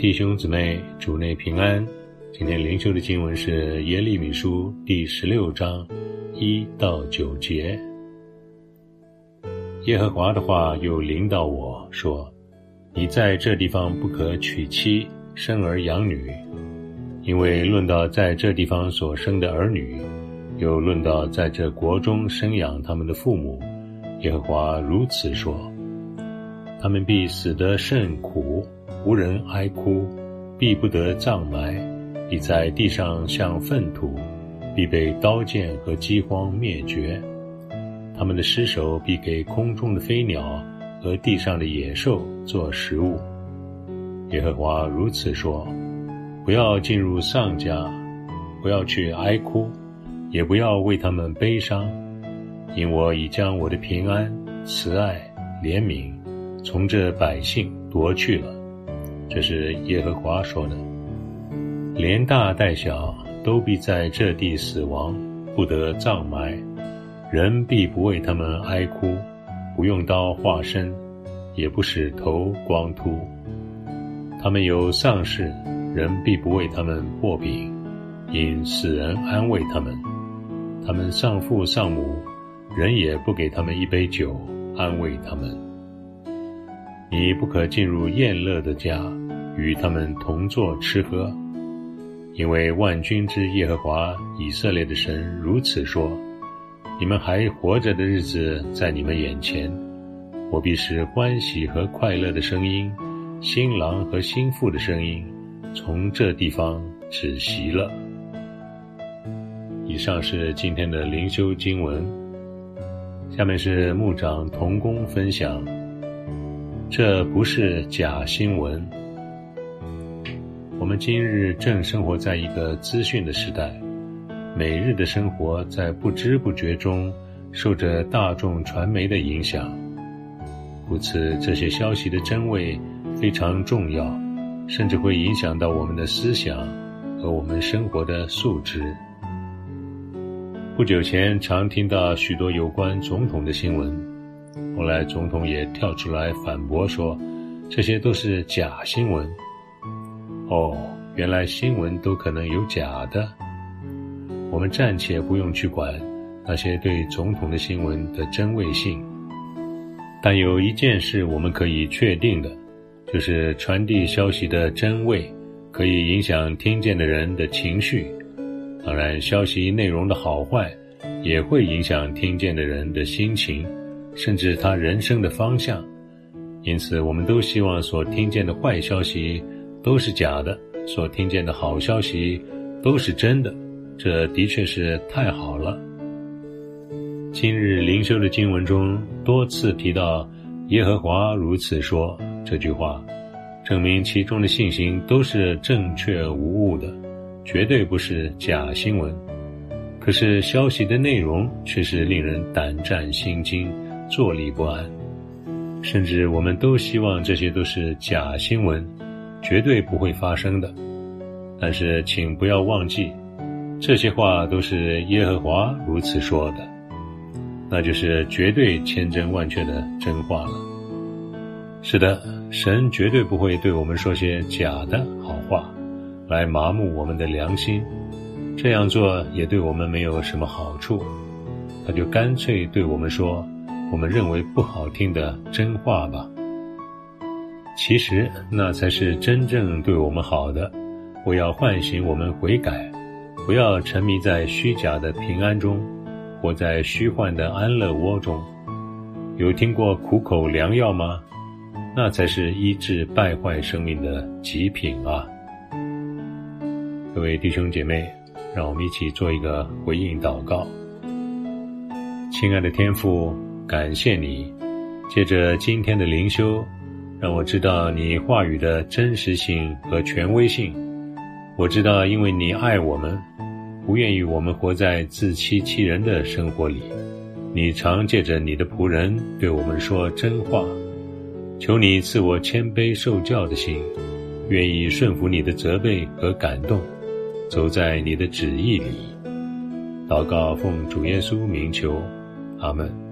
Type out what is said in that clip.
弟兄姊妹，主内平安。今天灵修的经文是耶利米书第16章1到9节。耶和华的话又临到我说，你在这地方不可娶妻，生儿养女，因为论到在这地方所生的儿女，又论到在这国中生养他们的父母，耶和华如此说，他们必死得甚苦，无人哀哭，必不得葬埋，必在地上像粪土，必被刀剑和饥荒灭绝。他们的尸首必给空中的飞鸟和地上的野兽做食物。耶和华如此说，不要进入丧家，不要去哀哭，也不要为他们悲伤，因我已将我的平安、慈爱、怜悯从这百姓夺去了。这是耶和华说的。连大带小都必在这地死亡，不得葬埋，人必不为他们哀哭，不用刀划身，也不使头光秃。他们有丧事，人必不为他们擘饼，因死人安慰他们。他们丧父丧母，人也不给他们一杯酒安慰他们。你不可进入宴乐的家，与他们同坐吃喝，因为万军之耶和华以色列的神如此说，你们还活着的日子在你们眼前，我必使欢喜和快乐的声音，新郎和新妇的声音从这地方止息了。以上是今天的灵修经文，下面是牧长同工分享，这不是假新闻。我们今日正生活在一个资讯的时代，每日的生活在不知不觉中受着大众传媒的影响，故此这些消息的真伪非常重要，甚至会影响到我们的思想和我们生活的素质。不久前常听到许多有关总统的新闻，后来总统也跳出来反驳说，这些都是假新闻。原来新闻都可能有假的。我们暂且不用去管那些对总统的新闻的真伪性，但有一件事我们可以确定的，就是传递消息的真伪可以影响听见的人的情绪，当然消息内容的好坏也会影响听见的人的心情，甚至他人生的方向。因此我们都希望所听见的坏消息都是假的，所听见的好消息都是真的，这的确是太好了。今日灵修的经文中多次提到耶和华如此说这句话，证明其中的信息都是正确无误的，绝对不是假新闻。可是消息的内容却是令人胆战心惊，坐立不安，甚至我们都希望这些都是假新闻，绝对不会发生的。但是请不要忘记，这些话都是耶和华如此说的，那就是绝对千真万确的真话了。是的，神绝对不会对我们说些假的好话来麻木我们的良心，这样做也对我们没有什么好处。他就干脆对我们说我们认为不好听的真话吧。其实那才是真正对我们好的，我要唤醒我们悔改，不要沉迷在虚假的平安中，活在虚幻的安乐窝中。有听过苦口良药吗？那才是医治败坏生命的极品啊！各位弟兄姐妹，让我们一起做一个回应祷告。亲爱的天父，感谢你，借着今天的灵修，让我知道你话语的真实性和权威性。我知道因为你爱我们，不愿意我们活在自欺欺人的生活里，你常借着你的仆人对我们说真话。求你赐我谦卑受教的心，愿意顺服你的责备和感动，走在你的旨意里。祷告奉主耶稣名求，阿们。